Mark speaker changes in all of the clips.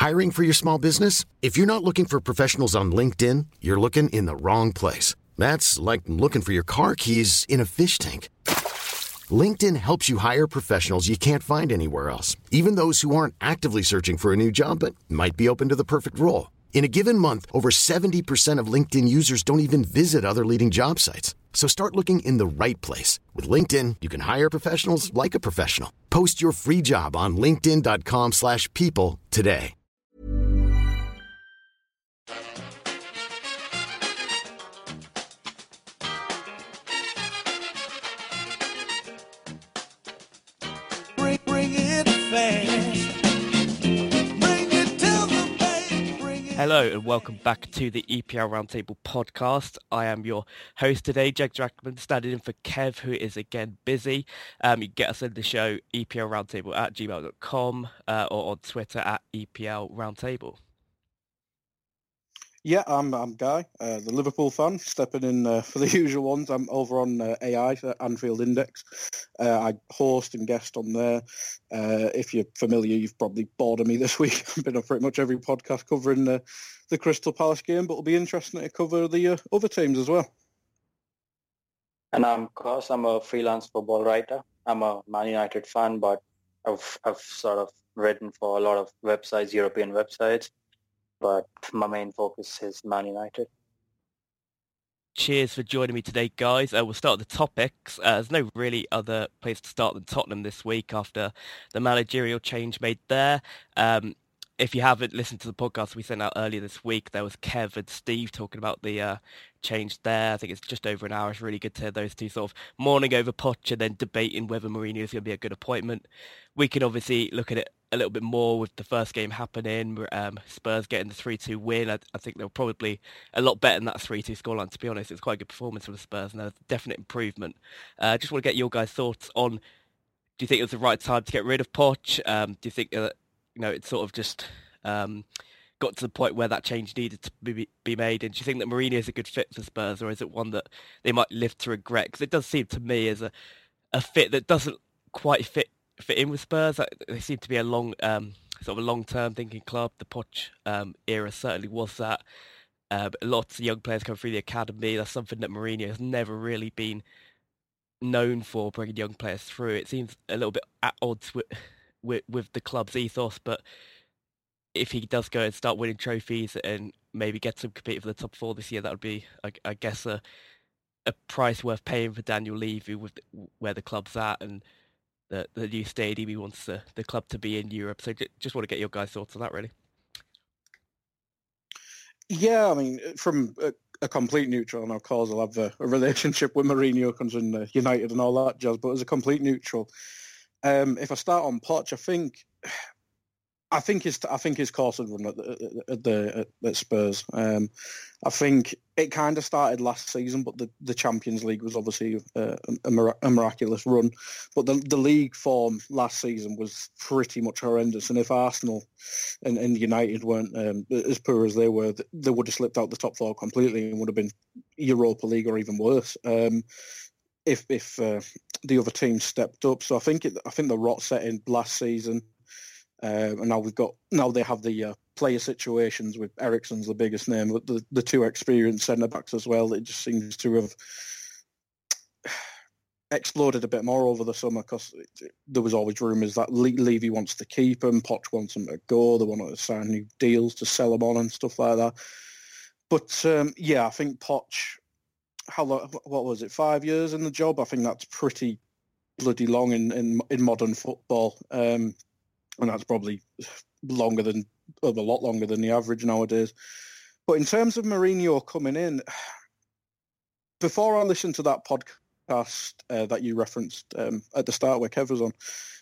Speaker 1: Hiring for your small business? If you're not looking for professionals on LinkedIn, you're looking in the wrong place. That's like looking for your car keys in a fish tank. LinkedIn helps you hire professionals you can't find anywhere else, even those who aren't actively searching for a new job but might be open to the perfect role. In a given month, over 70% of LinkedIn users don't even visit other leading job sites. So start looking in the right place. With LinkedIn, you can hire professionals like a professional. Post your free job on linkedin.com/people today.
Speaker 2: Hello and welcome back to the EPL Roundtable podcast. I am your host today, Jake Jackman, standing in for Kev, who is again busy. You can get us in the show, eplroundtable@gmail.com or on Twitter @EPL Roundtable.
Speaker 3: Yeah, I'm Guy, the Liverpool fan, stepping in for the usual ones. I'm over on AI, Anfield Index. I host and guest on there. If you're familiar, you've probably bored of me this week. I've been on pretty much every podcast covering the Crystal Palace game, but it'll be interesting to cover the other teams as well.
Speaker 4: And I'm Cos. I'm a freelance football writer. I'm a Man United fan, but I've sort of written for a lot of websites, European websites. But my main focus is Man United.
Speaker 2: Cheers for joining me today, guys. We'll start with the topics. There's no really other place to start than Tottenham this week after the managerial change made there. If you haven't listened to the podcast we sent out earlier this week, there was Kev and Steve talking about the change there. I think it's just over an hour. It's really good to hear those two sort of mourning over Poch and then debating whether Mourinho is going to be a good appointment. We can obviously look at it a little bit more with the first game happening, Spurs getting the 3-2 win. I think they were probably a lot better than that 3-2 scoreline, to be honest. It was quite a good performance for the Spurs and a definite improvement. Just want to get your guys' thoughts on, do you think it was the right time to get rid of Poch? Do you think it sort of just got to the point where that change needed to be made? And do you think that Mourinho is a good fit for Spurs, or is it one that they might live to regret? Because it does seem to me as a fit that doesn't quite fit in with Spurs. They seem to be a long-term thinking club. The Poch era certainly was that. Lots of young players come through the academy. That's something that Mourinho has never really been known for, bringing young players through. It seems a little bit at odds with the club's ethos, but if he does go and start winning trophies and maybe get some compete for the top four this year, that would be, I guess, a price worth paying for Daniel Levy with where the club's at and the new stadium he wants the club to be in Europe. So just want to get your guys' thoughts on that, really.
Speaker 3: Yeah, I mean, from a complete neutral, and of course I'll have a relationship with Mourinho concerning United and all that jazz, but as a complete neutral, if I start on Poch, I think his course had run at Spurs. I think it kind of started last season, but the Champions League was obviously a miraculous run. But the league form last season was pretty much horrendous. And if Arsenal and United weren't as poor as they were, they would have slipped out the top four completely and would have been Europa League or even worse. If the other teams stepped up. So I think the rot set in last season. And now they have the player situations with Eriksen's the biggest name, but the two experienced centre-backs as well. It just seems to have exploded a bit more over the summer because there was always rumours that Levy wants to keep him, Poch wants him to go, they want to sign new deals to sell him on and stuff like that. But I think Poch, how long, what was it, 5 years in the job? I think that's pretty bloody long in modern football. And that's probably a lot longer than the average nowadays. But in terms of Mourinho coming in, before I listened to that podcast that you referenced at the start where Kev was on,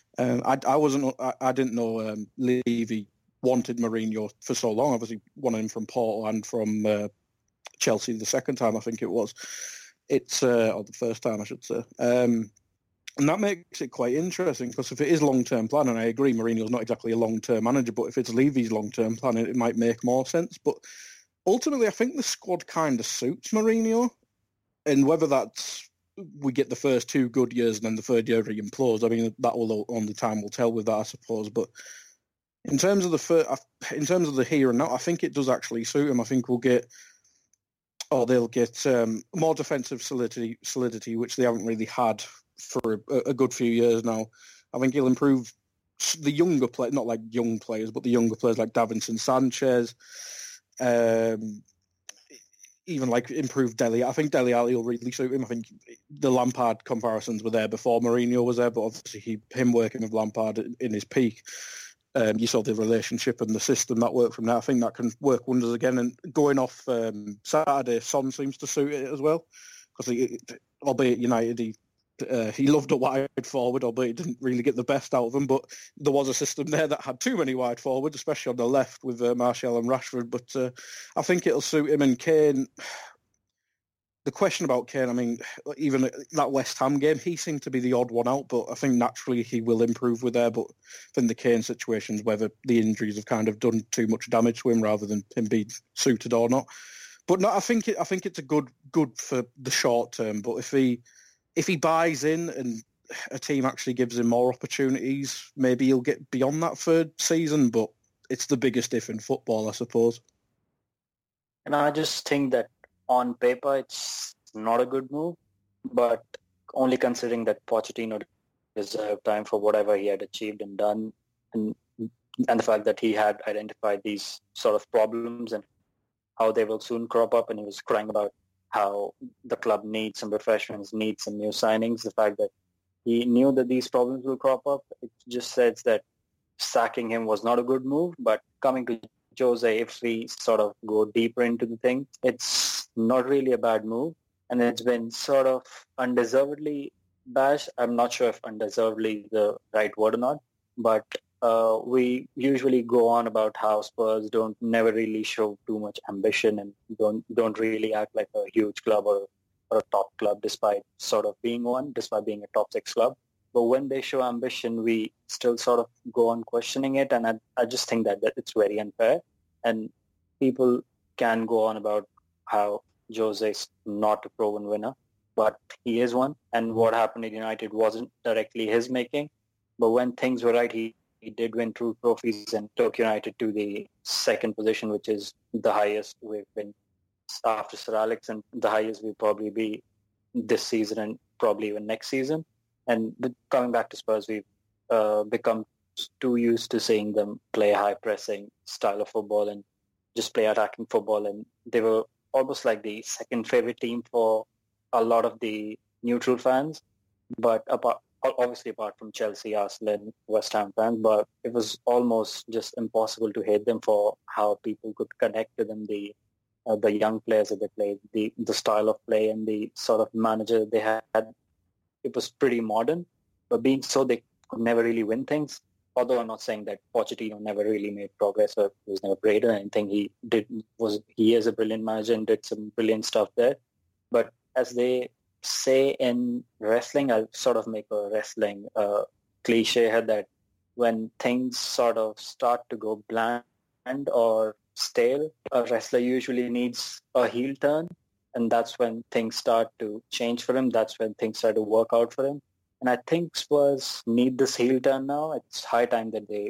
Speaker 3: I didn't know Levy wanted Mourinho for so long. Obviously, wanted him from Porto and from Chelsea the second time, I think it was. Or the first time, I should say. And that makes it quite interesting because if it is long-term plan, and I agree Mourinho's not exactly a long-term manager, but if it's Levy's long-term plan, it might make more sense. But ultimately, I think the squad kind of suits Mourinho. And whether that's we get the first 2 good years and then the third year he implodes, I mean, that will only time will tell with that, I suppose. But In terms of the here and now, I think it does actually suit him. I think they'll get more defensive solidity, which they haven't really had for a good few years now. I think he'll improve the younger players, not like young players, but the younger players like Davinson Sanchez, even like improved Dele. I think Dele Alli will really suit him. I think the Lampard comparisons were there before Mourinho was there, but obviously him working with Lampard in his peak, you saw the relationship and the system that worked from there. I think that can work wonders again. And going off Saturday, Son seems to suit it as well, because albeit United, he loved a wide forward, albeit he didn't really get the best out of him. But there was a system there that had too many wide forwards, especially on the left with Martial and Rashford. But I think it'll suit him. And Kane, the question about Kane, I mean, even that West Ham game, he seemed to be the odd one out, but I think naturally he will improve with there. But I think the Kane situation is whether the injuries have kind of done too much damage to him rather than him being suited or not. But no, I think it's a good for the short term. But if he buys in and a team actually gives him more opportunities, maybe he'll get beyond that third season. But it's the biggest if in football, I suppose.
Speaker 4: And I just think that on paper, it's not a good move, but only considering that Pochettino deserved time for whatever he had achieved and done, and the fact that he had identified these sort of problems and how they will soon crop up, and he was crying about how the club needs some refreshments, needs some new signings. The fact that he knew that these problems will crop up, it just says that sacking him was not a good move. But coming to Jose, if we sort of go deeper into the thing, it's not really a bad move, and it's been sort of undeservedly bashed. I'm not sure if undeservedly is the right word or not, but we usually go on about how Spurs never really show too much ambition and don't really act like a huge club or a top club despite sort of being one, despite being a top 6 club. But when they show ambition, we still sort of go on questioning it, and I just think that it's very unfair. And people can go on about how Jose is not a proven winner, but he is one. And what happened at United wasn't directly his making, but when things were right, he did win 2 trophies and took United to the 2nd position, which is the highest we've been after Sir Alex, and the highest we'll probably be this season and probably even next season. And coming back to Spurs, we've become too used to seeing them play a high-pressing style of football and just play attacking football. And they were almost like the second favorite team for a lot of the neutral fans. But obviously apart from Chelsea, Arsenal, and West Ham fans, but it was almost just impossible to hate them for how people could connect to them, the young players that they played, the style of play and the sort of manager they had. It was pretty modern, but being so, they could never really win things. Although I'm not saying that Pochettino never really made progress or was never great or anything. He is a brilliant manager and did some brilliant stuff there. But as they say in wrestling, I'll sort of make a wrestling cliche here that when things sort of start to go bland or stale, a wrestler usually needs a heel turn. And that's when things start to change for him. That's when things start to work out for him. And I think Spurs need this heel turn now. It's high time that they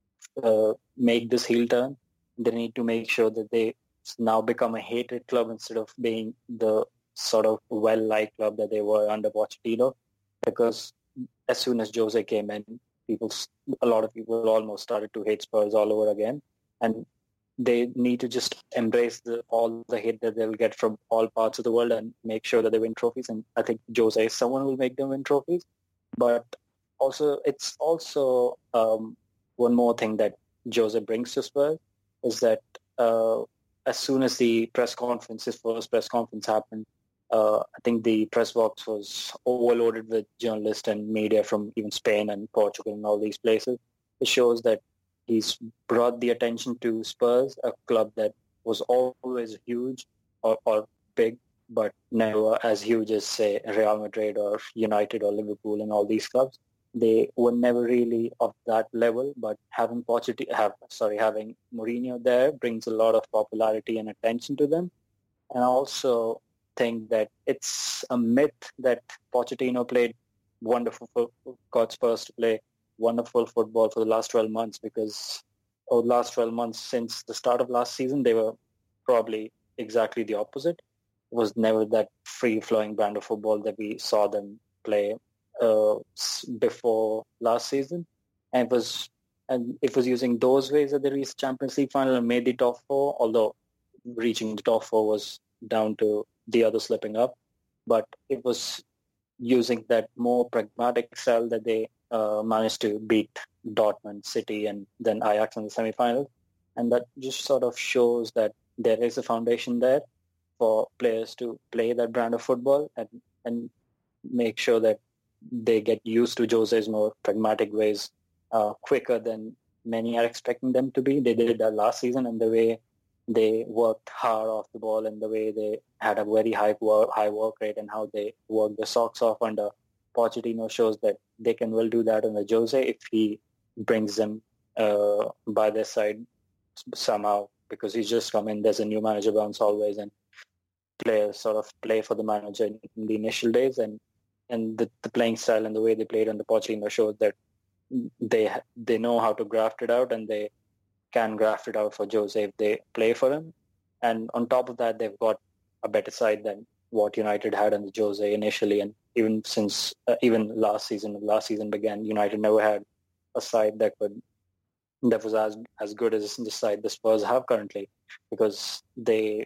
Speaker 4: make this heel turn. They need to make sure that they now become a hated club instead of being the sort of well-liked club that they were under Pochettino. Because as soon as Jose came in, a lot of people almost started to hate Spurs all over again. And they need to just embrace all the hate that they'll get from all parts of the world and make sure that they win trophies. And I think Jose is someone who will make them win trophies. But also, it's also one more thing that Jose brings to Spurs is that as soon as his first press conference happened, I think the press box was overloaded with journalists and media from even Spain and Portugal and all these places. It shows that he's brought the attention to Spurs, a club that was always huge or big, but never as huge as, say, Real Madrid or United or Liverpool and all these clubs. They were never really of that level, but having Mourinho there brings a lot of popularity and attention to them. And I also think that it's a myth that Pochettino got Spurs to play wonderful football for the last 12 months, because over the last 12 months since the start of last season, they were probably exactly the opposite. It was never that free-flowing brand of football that we saw them play before last season. And it was using those ways that they reached Champions League final and made the top four, although reaching the top four was down to the other slipping up. But it was using that more pragmatic style that they managed to beat Dortmund, City, and then Ajax in the semi-final. And that just sort of shows that there is a foundation there for players to play that brand of football and make sure that they get used to Jose's more pragmatic ways quicker than many are expecting them to be. They did that last season, and the way they worked hard off the ball and the way they had a very high work rate and how they worked the socks off under Pochettino shows that they can well do that under Jose if he brings them by their side somehow, because he's just come in. There's a new manager bounce always, and players sort of play for the manager in the initial days, and the playing style and the way they played under Pochettino shows that they know how to graft it out, and they can graft it out for Jose if they play for him. And on top of that, they've got a better side than what United had under Jose initially. And even since last season began, United never had a side that was as good as the side the Spurs have currently, because the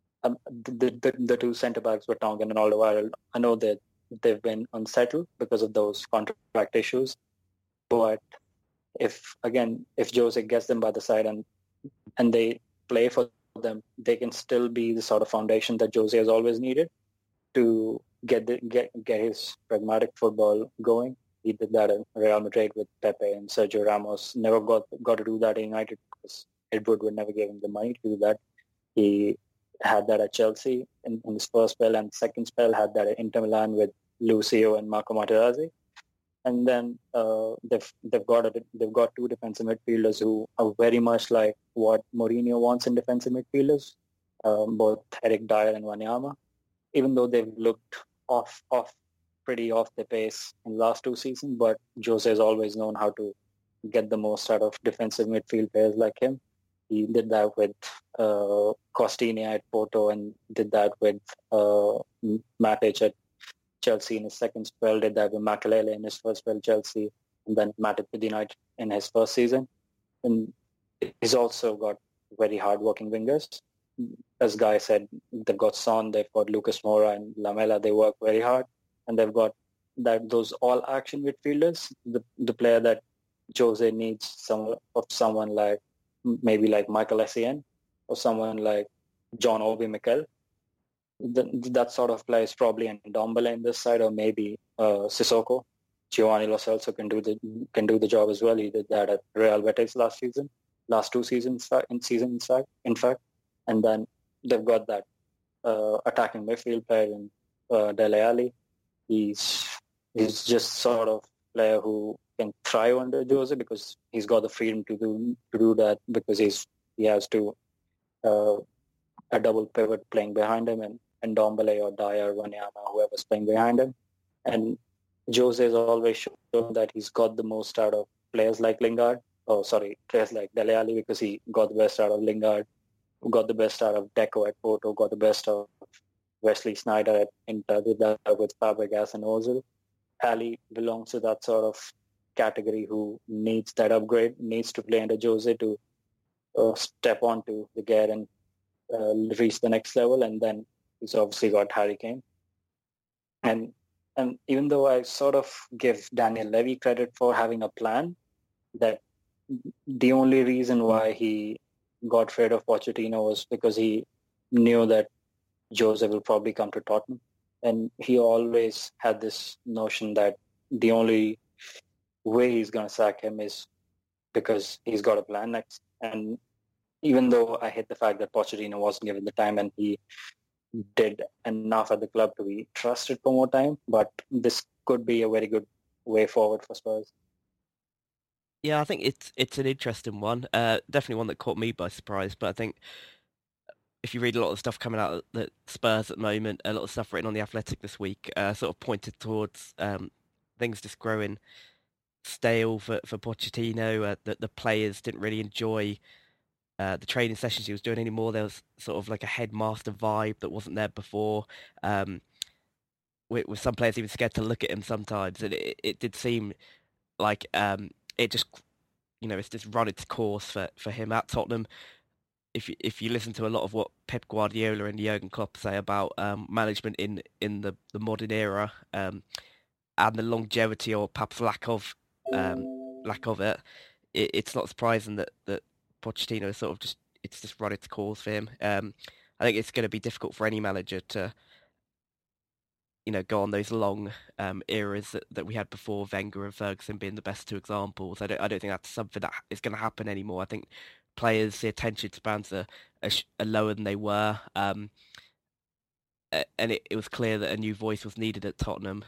Speaker 4: two centre backs were Tongan and Alderweireld. I know that they've been unsettled because of those contract issues, but if Jose gets them by the side and they play for them, they can still be the sort of foundation that Jose has always needed to get his pragmatic football going. He did that at Real Madrid with Pepe and Sergio Ramos. Never got to do that at United because Edward would never give him the money to do that. He had that at Chelsea in his first spell, and second spell had that at Inter Milan with Lucio and Marco Materazzi. And then they've got two defensive midfielders who are very much like what Mourinho wants in defensive midfielders, both Eric Dyer and Wanyama. Even though they've looked pretty off their pace in the last two seasons, but Jose has always known how to get the most out of defensive midfield players like him. He did that with Costinha at Porto, and did that with Matic at Chelsea in his second spell, did that with Makelele in his first spell Chelsea, and then Matic with United in his first season. And he's also got very hard-working wingers. As Guy said, they've got Son, they've got Lucas Moura and Lamela. They work very hard, and they've got those all-action midfielders. The player that Jose needs someone like maybe like Michael Essien or someone like John Obi Mikel. That sort of player is probably Ndombele in this side, or maybe Sissoko. Giovanni Lo Celso can do the job as well. He did that at Real Betis last two seasons in fact. And then they've got that attacking midfield player in Dele Alli. He's just sort of player who can thrive under Jose because he's got the freedom to do that, because he has a double pivot playing behind him, and Ndombele or Dyer, Wanyama, whoever's playing behind him. And Jose has always shown that he's got the most out of players like players like Dele Alli, because he got the best out of Lingard, got the best out of Deco at Porto, got the best of Wesley Sneijder at Inter, did that with Fabregas and Ozil. Ali belongs to that sort of category who needs that upgrade, needs to play under Jose to step onto the gear and reach the next level. And then he's obviously got Harry Kane. And even though I sort of give Daniel Levy credit for having a plan, that the only reason why he got rid of Pochettino was because he knew that Jose will probably come to Tottenham. And he always had this notion that the only way he's going to sack him is because he's got a plan next. And even though I hate the fact that Pochettino wasn't given the time and he did enough at the club to be trusted for more time, but this could be a very good way forward for Spurs.
Speaker 2: Yeah, I think it's an interesting one. Definitely one that caught me by surprise, but I think if you read a lot of stuff coming out of the Spurs at the moment, a lot of stuff written on The Athletic this week, sort of pointed towards things just growing stale for Pochettino. That the players didn't really enjoy the training sessions he was doing anymore. There was sort of like a headmaster vibe that wasn't there before. With some players even scared to look at him sometimes, and it did seem like it just, it's just run its course for him at Tottenham. If you listen to a lot of what Pep Guardiola and Jurgen Klopp say about management in the modern era, and the longevity or perhaps lack of it, it's not surprising that Pochettino is sort of just run its course for him. I think it's going to be difficult for any manager to go on those long eras that we had before, Wenger and Ferguson being the best two examples. I don't think that's something that is going to happen anymore. I think players, the attention spans are lower than they were, and it was clear that a new voice was needed at Tottenham.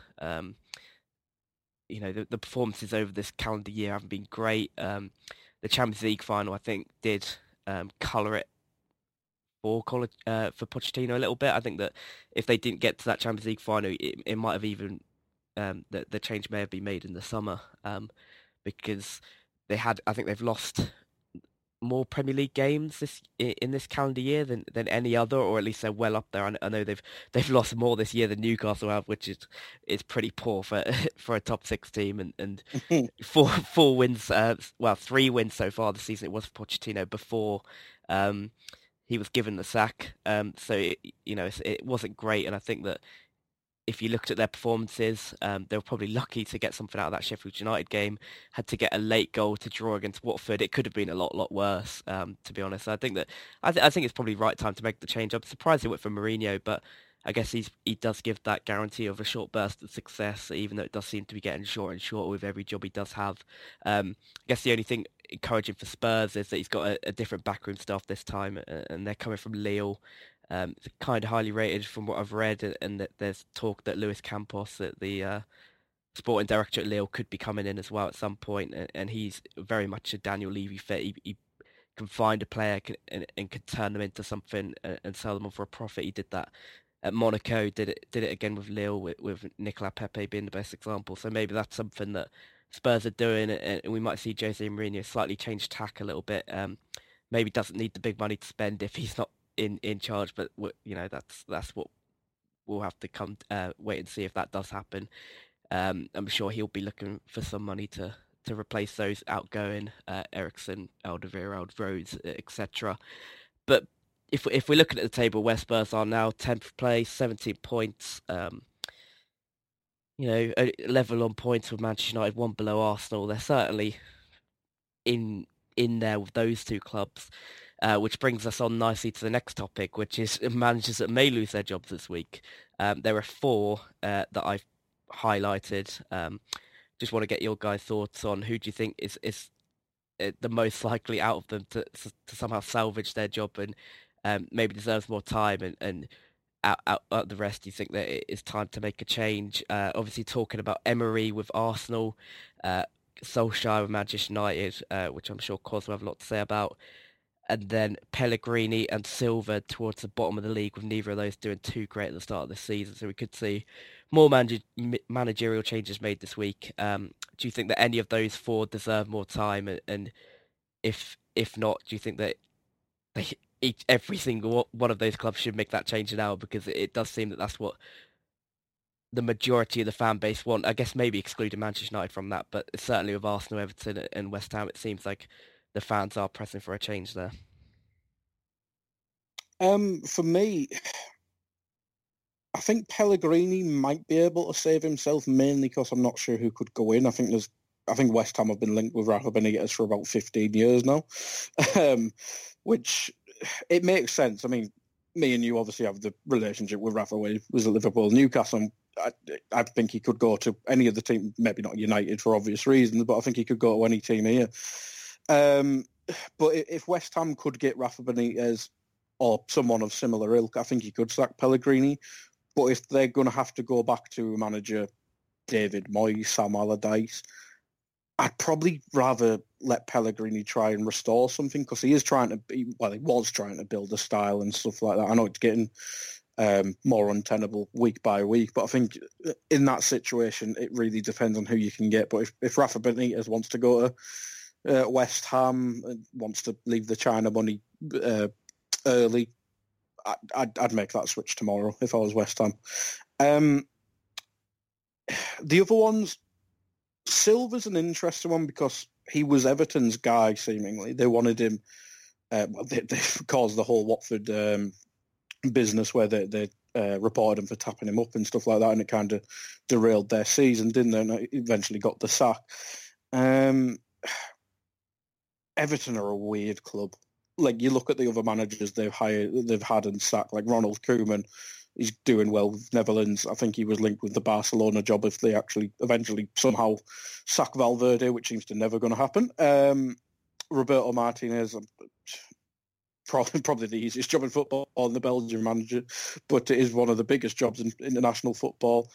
Speaker 2: The performances over this calendar year haven't been great. The Champions League final, I think, did colour it for Pochettino a little bit. I think that if they didn't get to that Champions League final, it might have even the change may have been made in the summer, because I think they've lost more Premier League games in this calendar year than any other, or at least they're well up there. I know they've lost more this year than Newcastle have, which is pretty poor for a top 6 team, and four wins, 3 wins so far this season. It was Pochettino before he was given the sack, so it wasn't great. And I think that if you looked at their performances, they were probably lucky to get something out of that Sheffield United game. Had to get a late goal to draw against Watford. It could have been a lot worse, to be honest. I think that I think it's probably right time to make the change. I'm surprised it went for Mourinho, but I guess he does give that guarantee of a short burst of success, even though it does seem to be getting shorter and shorter with every job he does have. I guess the only thing encouraging for Spurs is that he's got a different backroom staff this time, and they're coming from Lille. It's kind of highly rated from what I've read, and that there's talk that Luis Campos, the sporting director at Lille, could be coming in as well at some point, and he's very much a Daniel Levy fit. He can find a player and can turn them into something and sell them on for a profit. He did that at Monaco, did it again with Lille, with Nicolas Pepe being the best example. So maybe that's something that Spurs are doing, and we might see Jose Mourinho slightly change tack a little bit. Maybe doesn't need the big money to spend if he's not in charge, but that's what we'll have to wait and see if that does happen. I'm sure he'll be looking for some money to replace those outgoing Eriksen, Alderweireld, Rhodes, etc. But if we're looking at the table, where Spurs are now 10th place, 17 points, a level on points with Manchester United, 1 below Arsenal. They're certainly in there with those two clubs. Which brings us on nicely to the next topic, which is managers that may lose their jobs this week. There are 4 that I've highlighted. Just want to get your guys' thoughts on who do you think is the most likely out of them to somehow salvage their job and maybe deserves more time, and out the rest, do you think that it is time to make a change? Obviously talking about Emery with Arsenal, Solskjaer with Manchester United, which I'm sure Cos will have a lot to say about. And then Pellegrini and Silva towards the bottom of the league, with neither of those doing too great at the start of the season. So we could see more managerial changes made this week. Do you think that any of those 4 deserve more time? And if not, do you think that every single one of those clubs should make that change now? Because it does seem that that's what the majority of the fan base want. I guess maybe excluding Manchester United from that, but certainly with Arsenal, Everton and West Ham, it seems like the fans are pressing for a change there.
Speaker 3: For me, I think Pellegrini might be able to save himself, mainly because I'm not sure who could go in. I think West Ham have been linked with Rafa Benitez for about 15 years now, which it makes sense. I mean, me and you obviously have the relationship with Rafa when he was at Liverpool, Newcastle. I think he could go to any of the team, maybe not United for obvious reasons, but I think he could go to any team here. But if West Ham could get Rafa Benitez or someone of similar ilk, I think he could sack Pellegrini. But if they're going to have to go back to manager David Moyes, Sam Allardyce, I'd probably rather let Pellegrini try and restore something, because he was trying to build a style and stuff like that. I know it's getting more untenable week by week. But I think in that situation, it really depends on who you can get. But if Rafa Benitez wants to go to West Ham, wants to leave the China money early, I'd make that switch tomorrow if I was West Ham. The other ones, Silva's an interesting one because he was Everton's guy, seemingly. They wanted him. They caused the whole Watford business where they reported him for tapping him up and stuff like that, and it kind of derailed their season, didn't they? And eventually got the sack. Everton are a weird club. Like, you look at the other managers they've had and sacked, like Ronald Koeman. He's doing well with Netherlands. I think he was linked with the Barcelona job if they actually eventually somehow sack Valverde, which seems to never going to happen. Roberto Martinez, probably the easiest job in football, and the Belgian manager, but it is one of the biggest jobs in international football.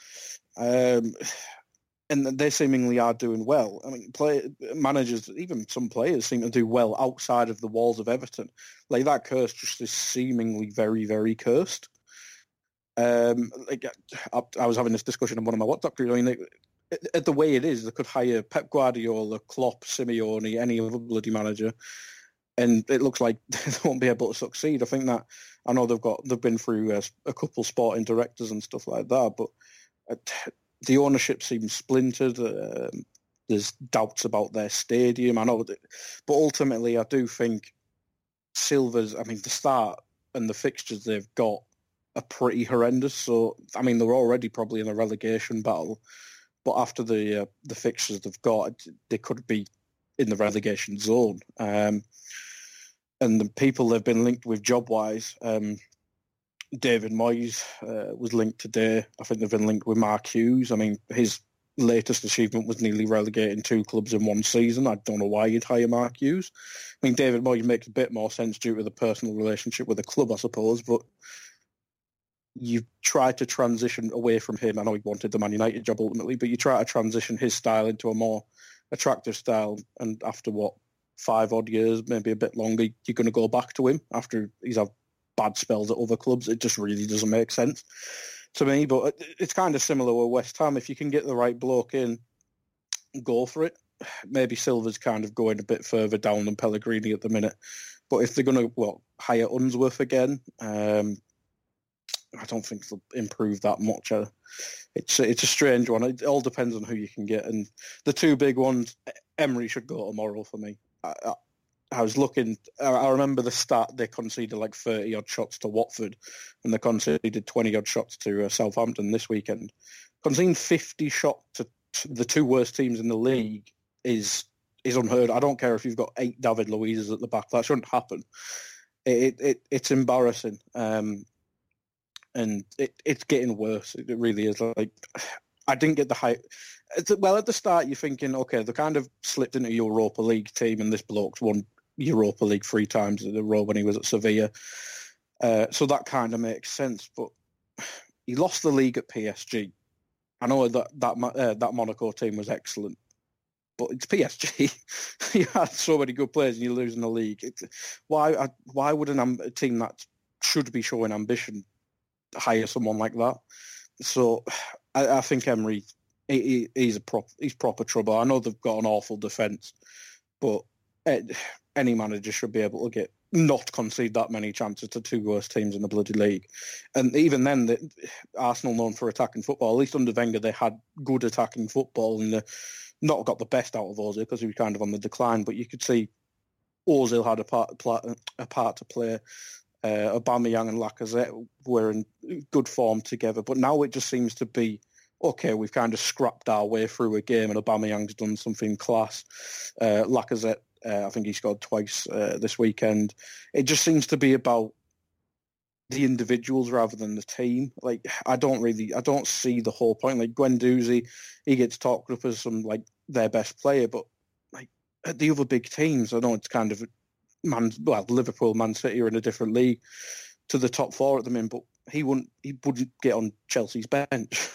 Speaker 3: And they seemingly are doing well. I mean, managers, even some players, seem to do well outside of the walls of Everton. Like, that curse just is seemingly very, very cursed. I was having this discussion in one of my WhatsApp groups. I mean, the way it is, they could hire Pep Guardiola, Klopp, Simeone, any other bloody manager, and it looks like they won't be able to succeed. I think that, I know they've been through a couple sporting directors and stuff like that, but the ownership seems splintered. There's doubts about their stadium. I know, but ultimately, I do think Silva's. I mean, the start and the fixtures they've got are pretty horrendous. So, I mean, they're already probably in a relegation battle, but after the fixtures they've got, they could be in the relegation zone. And the people they've been linked with job-wise, David Moyes was linked today. I think they've been linked with Mark Hughes. I mean, his latest achievement was nearly relegating 2 clubs in one season. I don't know why you'd hire Mark Hughes. I mean, David Moyes makes a bit more sense due to the personal relationship with the club, I suppose, but you try to transition away from him. I know he wanted the Man United job ultimately, but you try to transition his style into a more attractive style, and after, 5 odd years, maybe a bit longer, you're going to go back to him after he's had bad spells at other clubs. It just really doesn't make sense to me, but it's kind of similar with West Ham. If you can get the right bloke in, go for it. Maybe Silva's kind of going a bit further down than Pellegrini at the minute, but if they're going to hire Unsworth again, I don't think they'll improve that much. It's a strange one. It all depends on who you can get, and the 2 big ones, Emery should go tomorrow for me. I was looking. I remember the stat, they conceded like 30 odd shots to Watford, and they conceded 20 odd shots to Southampton this weekend. Conceding 50 shots to the 2 worst teams in the league is unheard. I don't care if you've got 8 David Luiz's at the back. That shouldn't happen. It's embarrassing, and it's getting worse. It really is. Like, I didn't get the hype. Well, at the start, you're thinking, okay, they kind of slipped into a Europa League team, and this bloke's won Europa League 3 times in a row when he was at Sevilla. So that kind of makes sense. But he lost the league at PSG. I know that Monaco team was excellent, but it's PSG. You had so many good players, and you're losing the league. Why would a team that should be showing ambition hire someone like that? So I think Emery, he's proper trouble. I know they've got an awful defence, but any manager should be able to not concede that many chances to 2 worst teams in the bloody league. And even then, Arsenal, known for attacking football, at least under Wenger, they had good attacking football, and not got the best out of Ozil because he was kind of on the decline. But you could see Ozil had a part to play. Aubameyang and Lacazette were in good form together, but now it just seems to be, okay, we've kind of scrapped our way through a game, and Aubameyang's done something class. Lacazette, I think he scored twice this weekend. It just seems to be about the individuals rather than the team. Like, I don't see the whole point. Like, Guendouzi, he gets talked up as like their best player, but like at the other big teams, I know it's kind of Liverpool, Man City are in a different league to the top 4 at the minute, but he wouldn't get on Chelsea's bench.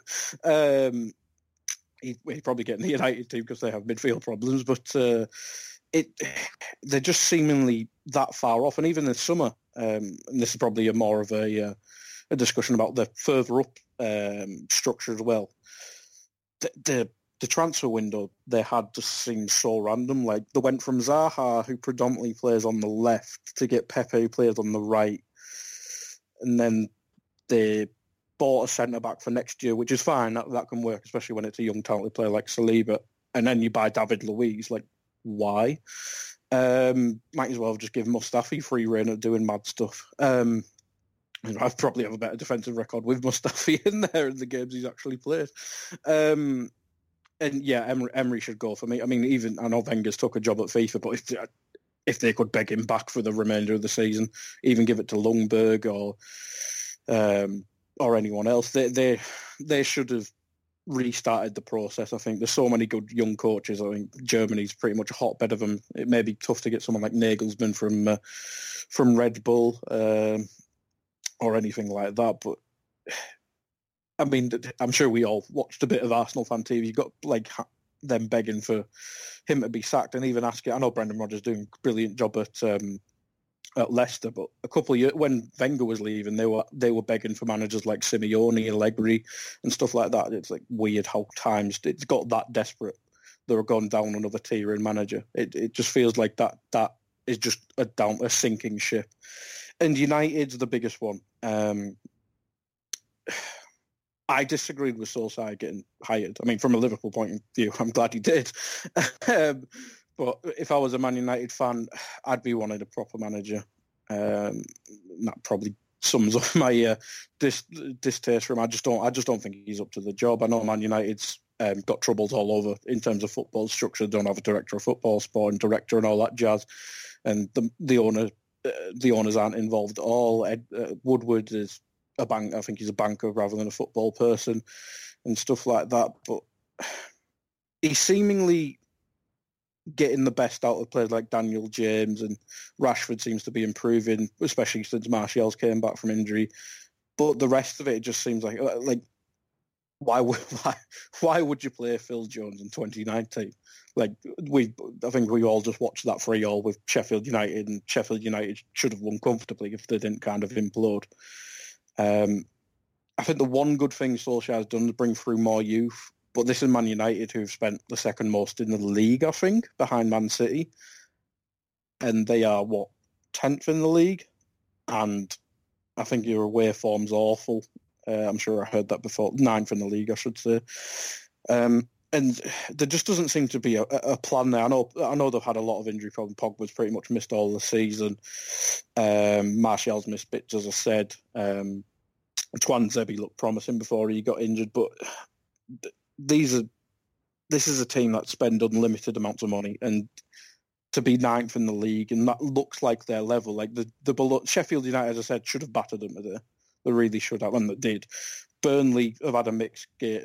Speaker 3: He'd probably get in the United team because they have midfield problems, but they're just seemingly that far off. And even this summer, and this is probably more of a a discussion about the further up structure as well. The transfer window they had just seems so random. Like they went from Zaha, who predominantly plays on the left, to get Pepe, who plays on the right, and then they bought a centre back for next year, which is fine. That can work, especially when it's a young talented player like Saliba. And then you buy David Luiz. Like, why? Might as well just give Mustafi free rein of doing mad stuff. I'd probably have a better defensive record with Mustafi in there in the games he's actually played. And yeah, Emery should go for me. I mean, even I know Wenger's took a job at FIFA, but if they could beg him back for the remainder of the season, even give it to Ljungberg or anyone else, they should have restarted the process. I think there's so many good young coaches. I think Germany's pretty much a hotbed of them. It may be tough to get someone like Nagelsmann from Red Bull or anything like that, but I mean, I'm sure we all watched a bit of Arsenal fan TV. You got like them begging for him to be sacked, and even asking. I know Brendan Rodgers doing a brilliant job at Leicester, but a couple of years when Wenger was leaving, they were begging for managers like Simeone, Allegri, and stuff like that. It's like weird how times it's got that desperate. They were going down another tier in manager. It just feels like that is just a sinking ship. And United's the biggest one. I disagreed with Solskjaer getting hired. I mean, from a Liverpool point of view, I'm glad he did. But if I was a Man United fan, I'd be wanting a proper manager. That probably sums up my distaste for him. I just don't think he's up to the job. I know Man United's got troubles all over in terms of football structure. They don't have a director of football, sporting director, and all that jazz. And the owners aren't involved at all. Woodward is a bank. I think he's a banker rather than a football person, and stuff like that. But he's seemingly getting the best out of players like Daniel James, and Rashford seems to be improving, especially since Martial's came back from injury. But the rest of it just seems like why would you play Phil Jones in 2019? Like I think we all just watched that 3-3 with Sheffield United, and Sheffield United should have won comfortably if they didn't kind of implode. I think the one good thing Solskjaer has done is bring through more youth, but this is Man United who've spent the second most in the league, I think, behind Man City, and they are 10th in the league, and I think your away form's awful. I'm sure I heard that before. 9th in the league, I should say. And there just doesn't seem to be a plan there. I know they've had a lot of injury problems. Pogba's pretty much missed all the season. Martial's missed bits, as I said. Tuanzebe looked promising before he got injured, but this is a team that spend unlimited amounts of money, and to be 9th in the league, and that looks like their level. Like the below Sheffield United, as I said, should have battered them today. They really should have, and they did. Burnley have had a mixed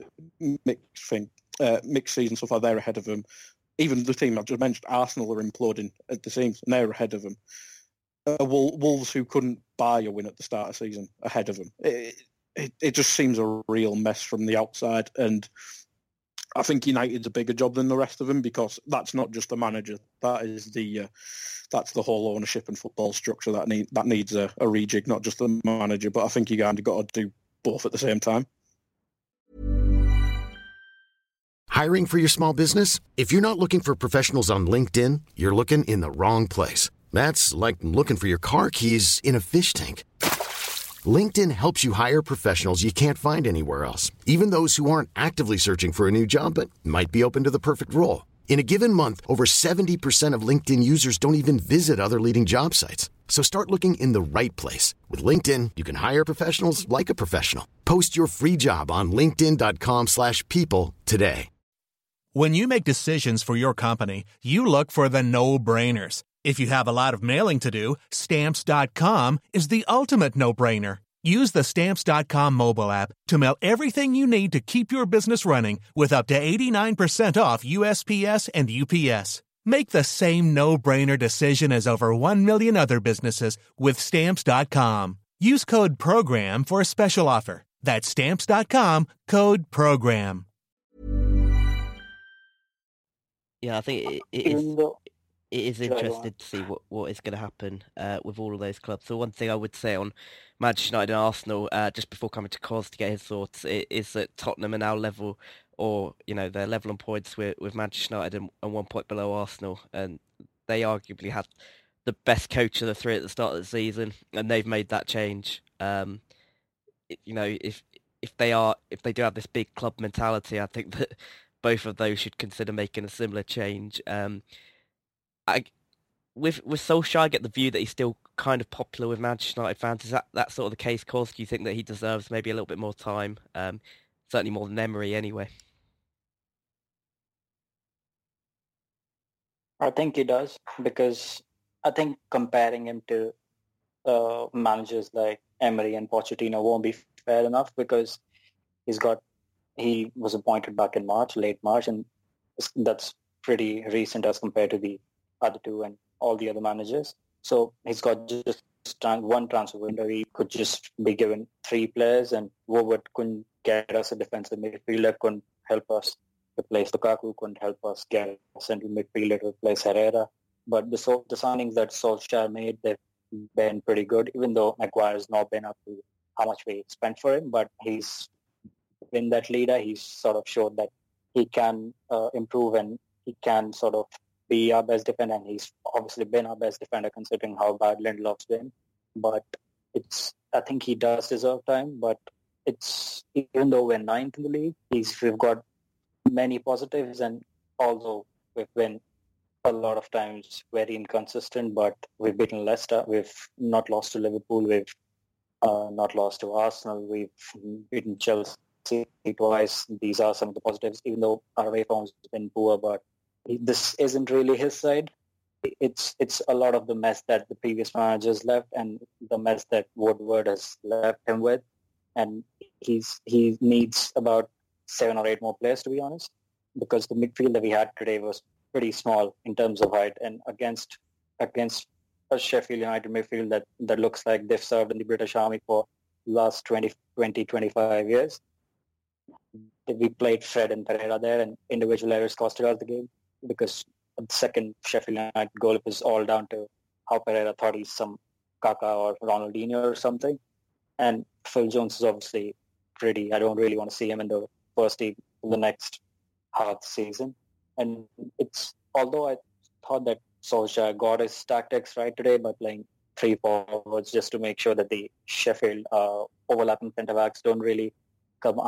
Speaker 3: season so far. They're ahead of them. Even the team I've just mentioned, Arsenal, are imploding at the seams, and they're ahead of them. Wolves, who couldn't buy a win at the start of the season, ahead of them. It just seems a real mess from the outside, and I think United's a bigger job than the rest of them, because that's not just the manager. That's the whole ownership and football structure that needs a rejig, not just the manager. But I think you kind of got to do both at the same time.
Speaker 1: Hiring for your small business? If you're not looking for professionals on LinkedIn, you're looking in the wrong place. That's like looking for your car keys in a fish tank. LinkedIn helps you hire professionals you can't find anywhere else, even those who aren't actively searching for a new job but might be open to the perfect role. In a given month, over 70% of LinkedIn users don't even visit other leading job sites. So start looking in the right place. With LinkedIn, you can hire professionals like a professional. Post your free job on linkedin.com/people today.
Speaker 5: When you make decisions for your company, you look for the no-brainers. If you have a lot of mailing to do, Stamps.com is the ultimate no-brainer. Use the Stamps.com mobile app to mail everything you need to keep your business running with up to 89% off USPS and UPS. Make the same no-brainer decision as over 1 million other businesses with Stamps.com. Use code PROGRAM for a special offer. That's Stamps.com, code PROGRAM.
Speaker 2: Yeah, I think it is. it is
Speaker 4: Should I go
Speaker 2: interesting to see what is going to happen with all of those clubs. So one thing I would say on Manchester United and Arsenal, just before coming to Cos to get his thoughts, is that Tottenham are now level, or they're level on points with Manchester United and 1 point below Arsenal, and they arguably had the best coach of the three at the start of the season, and they've made that change. If they do have this big club mentality, I think that both of those should consider making a similar change. I with Solskjaer, I get the view that he's still kind of popular with Manchester United fans. Is that sort of the case, Cos? Do you think that he deserves maybe a little bit more time? Certainly more than Emery, anyway.
Speaker 4: I think he does, because I think comparing him to managers like Emery and Pochettino won't be fair enough, because he was appointed back in late March, and that's pretty recent as compared to the other two and all the other managers. So he's got just one transfer window. He could just be given 3 players, and Woodward couldn't get us a defensive midfielder, couldn't help us replace Lukaku, couldn't help us get a central midfielder to replace Herrera. But the signings that Solskjaer made, they've been pretty good, even though Maguire's not been up to how much we spent for him, but he's been that leader. He's sort of showed that he can improve, and he can sort of be our best defender, and he's obviously been our best defender considering how bad Lindelof's been. But I think he does deserve time, but even though we're 9th in the league, we've got many positives, and although we've been a lot of times very inconsistent, but we've beaten Leicester, we've not lost to Liverpool, we've not lost to Arsenal, we've beaten Chelsea twice. These are some of the positives, even though our away form has been poor, but this isn't really his side. It's a lot of the mess that the previous managers left, and the mess that Woodward has left him with, and he needs about 7 or 8 more players, to be honest, because the midfield that we had today was pretty small in terms of height, and against a Sheffield United midfield that looks like they've served in the British Army for the last 25 years. We played Fred and Pereira there, and individual errors costed us the game, because the second Sheffield United goal was all down to how Pereira thought he's some Kaká or Ronaldinho or something. And Phil Jones is obviously pretty. I don't really want to see him in the first team for the next half of the season. And although I thought that Solskjaer got his tactics right today by playing 3 forwards just to make sure that the Sheffield overlapping centre-backs don't really come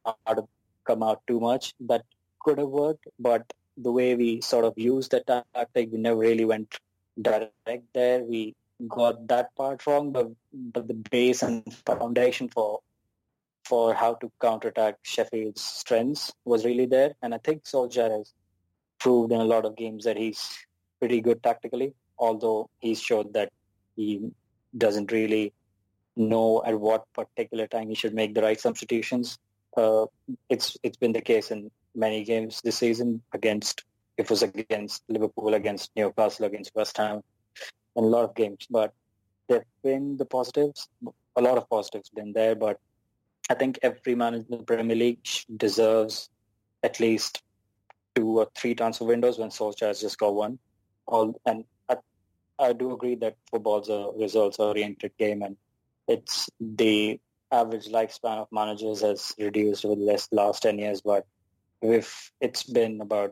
Speaker 4: out too much, that could have worked. But the way we sort of used that tactic, we never really went direct there. We got that part wrong, but the base and foundation for how to counterattack Sheffield's strengths was really there. And I think Solskjaer has proved in a lot of games that he's pretty good tactically, although he's showed that he doesn't really know at what particular time he should make the right substitutions. It's been the case in many games this season. It was against Liverpool, against Newcastle, against West Ham, and a lot of games. But there've been the positives. A lot of positives been there, but I think every manager in the Premier League deserves at least 2 or 3 transfer windows when Solskjaer has just got one. And I do agree that football's a results-oriented game, and it's the average lifespan of managers has reduced over the last 10 years, but it's been about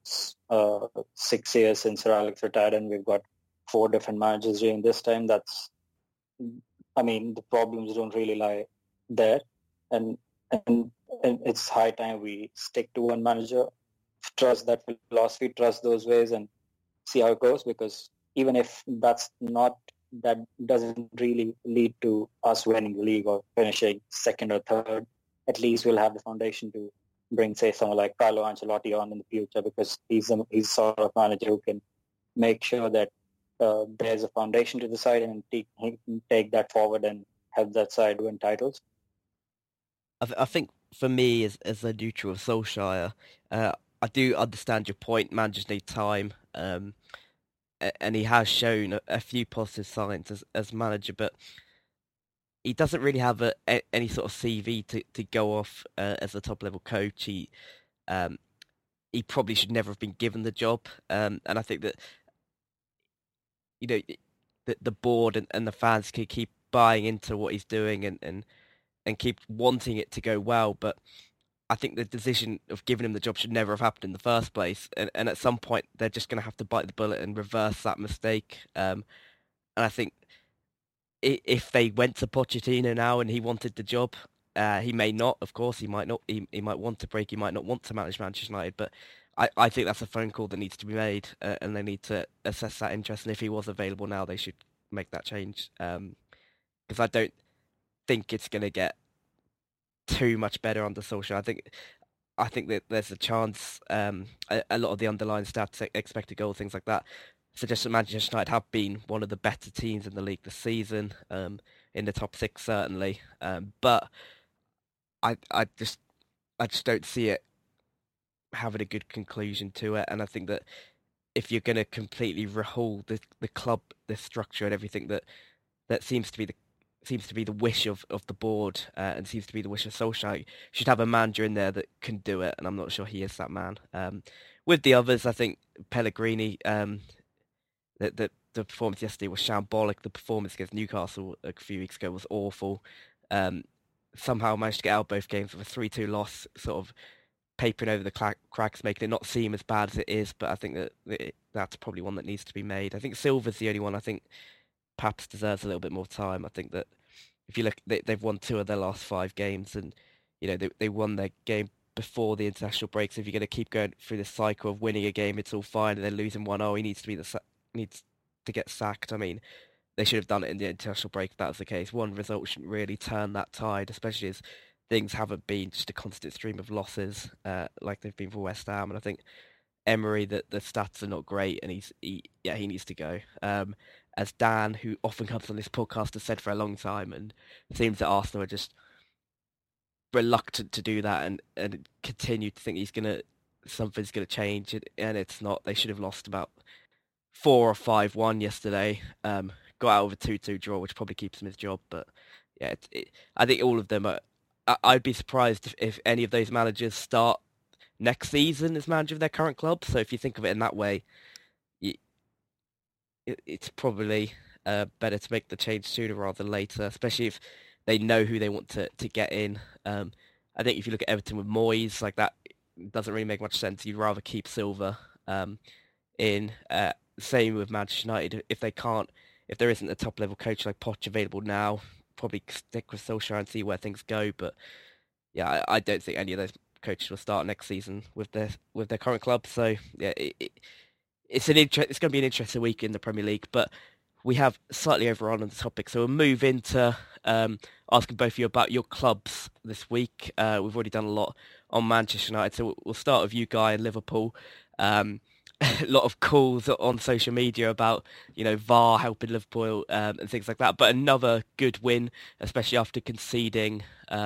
Speaker 4: 6 years since Sir Alex retired, and we've got 4 different managers during this time. The problems don't really lie there, and it's high time we stick to one manager, trust that philosophy, trust those ways, and see how it goes. Because even if that doesn't really lead to us winning the league or finishing 2nd or 3rd, at least we'll have the foundation to bring, say, someone like Carlo Ancelotti on in the future, because he's sort of manager who can make sure that there's a foundation to the side, and he can take that forward and help that side win titles.
Speaker 2: I think for me, as a neutral of Solskjaer, I do understand your point. Managers need time, and he has shown a few positive signs as manager, but he doesn't really have any sort of CV to go off as a top level coach. He probably should never have been given the job, and I think that the board and the fans can keep buying into what he's doing and keep wanting it to go well. But I think the decision of giving him the job should never have happened in the first place. And at some point, they're just going to have to bite the bullet and reverse that mistake. And I think if they went to Pochettino now and he wanted the job, he may not, of course, he might not. He might want to break, he might not want to manage Manchester United, but I think that's a phone call that needs to be made, and they need to assess that interest. And if he was available now, they should make that change. Because I don't think it's going to get too much better under Solskjaer. I think that there's a chance. A lot of the underlying stats, expected goals, things like that, suggest that Manchester United have been one of the better teams in the league this season, in the top 6 certainly. But I just don't see it having a good conclusion to it. And I think that if you're going to completely overhaul the club, the structure, and everything that seems to be the wish of the board, and seems to be the wish of Solskjaer, you should have a manager in there that can do it, and I'm not sure he is that man. With the others, I think Pellegrini, the performance yesterday was shambolic. The performance against Newcastle a few weeks ago was awful. Somehow managed to get out both games with a 3-2 loss, sort of papering over the cracks, making it not seem as bad as it is. But I think that's probably one that needs to be made. I think Silva's the only one I think perhaps deserves a little bit more time. I think that if you look, they've won 2 of their last 5 games, and they won their game before the international break. So if you're going to keep going through this cycle of winning a game, it's all fine, and then losing 1-0, he needs to get sacked. I mean, they should have done it in the international break if that was the case. One result shouldn't really turn that tide, especially as things haven't been just a constant stream of losses like they've been for West Ham. And I think Emery, the stats are not great, and he needs to go. As Dan, who often comes on this podcast, has said for a long time, and it seems that Arsenal are just reluctant to do that and continue to think something's gonna change, and it's not. They should have lost about 4 or 5-1 yesterday. Got out of a 2-2 draw, which probably keeps him his job. But yeah, I think all of them are. I'd be surprised if any of those managers start next season as manager of their current club. So if you think of it in that way, it's probably better to make the change sooner rather than later, especially if they know who they want to get in. I think if you look at Everton with Moyes, like that doesn't really make much sense. You'd rather keep Silva in. Same with Manchester United. If there isn't a top level coach like Poch available now, probably stick with Solskjaer and see where things go. But yeah, I don't think any of those coaches will start next season with their current club. So yeah, it's going to be an interesting week in the Premier League. But we have slightly overrun on the topic, so we'll move into asking both of you about your clubs this week. We've already done a lot on Manchester United, so we'll start with you, Guy, in Liverpool. A lot of calls on social media about, VAR helping Liverpool and things like that. But another good win, especially after conceding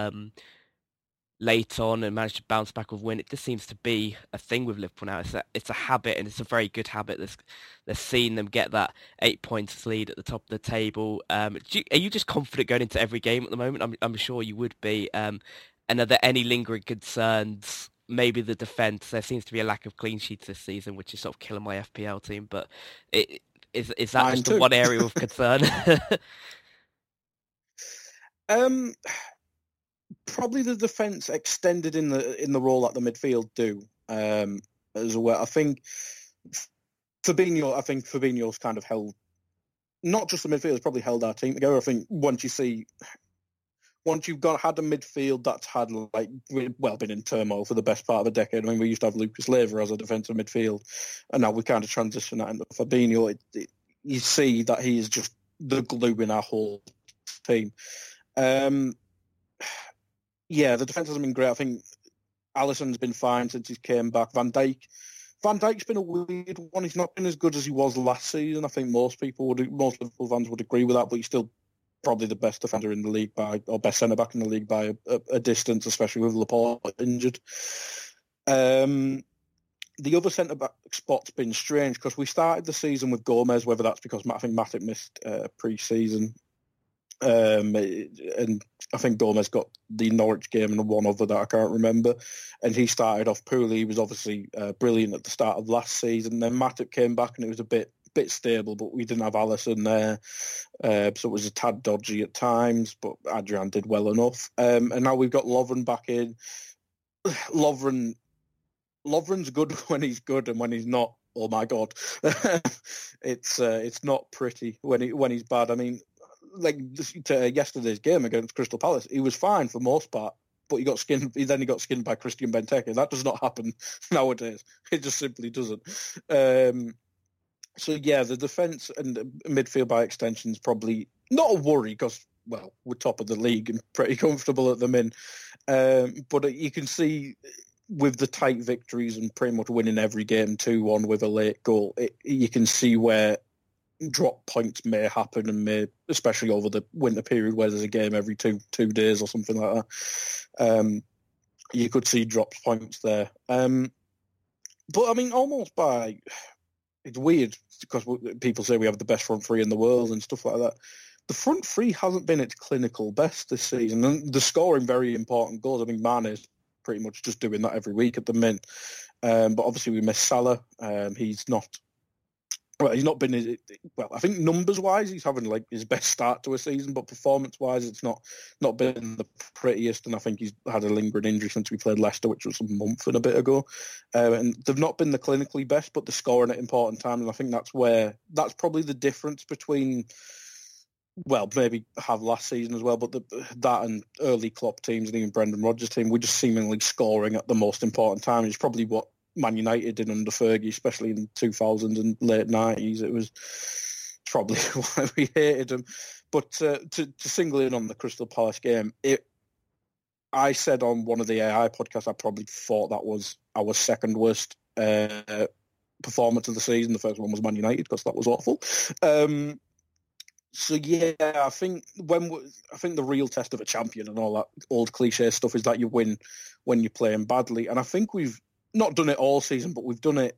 Speaker 2: late on and managed to bounce back with a win. It just seems to be a thing with Liverpool now. It's a habit, and it's a very good habit. They've seen them get that 8 points lead at the top of the table. Are you just confident going into every game at the moment? I'm sure you would be. And are there any lingering concerns? Maybe the defence. There seems to be a lack of clean sheets this season, which is sort of killing my FPL team. But is that
Speaker 3: Mine
Speaker 2: just
Speaker 3: too.
Speaker 2: one area of concern?
Speaker 3: Probably the defence extended in the role that the midfield do as well. I think Fabinho's kind of held, not just the midfield, has probably held our team together. I think once you've had a midfield that's had been in turmoil for the best part of a decade. I mean, we used to have Lucas Leiva as a defensive midfield, and now we kind of transition that into Fabinho. You see that he is just the glue in our whole team. Yeah, the defence hasn't been great. I think Alisson's been fine since he came back. Van Dijk's been a weird one. He's not been as good as he was last season. I think most Liverpool fans would agree with that, but he's still probably the best defender in the league or best centre-back in the league by a distance, especially with Laporte injured. The other centre-back spot's been strange because we started the season with Gomez, whether that's because I think Matip missed pre-season. And I think Gomez got the Norwich game and one other that I can't remember. And he started off poorly. He was obviously brilliant at the start of last season. Then Matip came back and it was a bit bit stable, but we didn't have Alisson there, so it was a tad dodgy at times. But Adrian did well enough, and now we've got Lovren back in. Lovren's good when he's good, and when he's not, oh my god, it's not pretty when he's bad. I mean, like yesterday's game against Crystal Palace, he was fine for most part, but he got skinned. He got skinned by Christian Benteke. That does not happen nowadays. It just simply doesn't. So yeah, the defence and midfield by extension is probably not a worry because, well, we're top of the league and pretty comfortable at the min. But you can see with the tight victories and pretty much winning every game 2-1 with a late goal, you can see where drop points may happen, and may, especially over the winter period where there's a game every two days or something like that. You could see drop points there. But I mean, almost by, it's weird because people say we have the best front three in the world and stuff like that. The front three hasn't been its clinical best this season, and the scoring very important goals. I mean, Mane is pretty much just doing that every week at the min. But obviously we miss Salah. He's not been, well, I think numbers-wise he's having like his best start to a season, but performance-wise it's not been the prettiest, and I think he's had a lingering injury since we played Leicester, which was a month and a bit ago. And they've not been the clinically best, but they're scoring at important times, and I think that's probably the difference between, well, maybe have last season as well, but that and early Klopp teams and even Brendan Rodgers' team, we're just seemingly scoring at the most important time. It's probably what Man United did under Fergie, especially in 2000s and late 90s. It was probably why we hated them. But to single in on the Crystal Palace game, I said on one of the AI podcasts, I probably thought that was our second worst performance of the season. The first one was Man United because that was awful. So yeah, I think the real test of a champion and all that old cliche stuff is that you win when you're playing badly. And I think we've not done it all season, but we've done it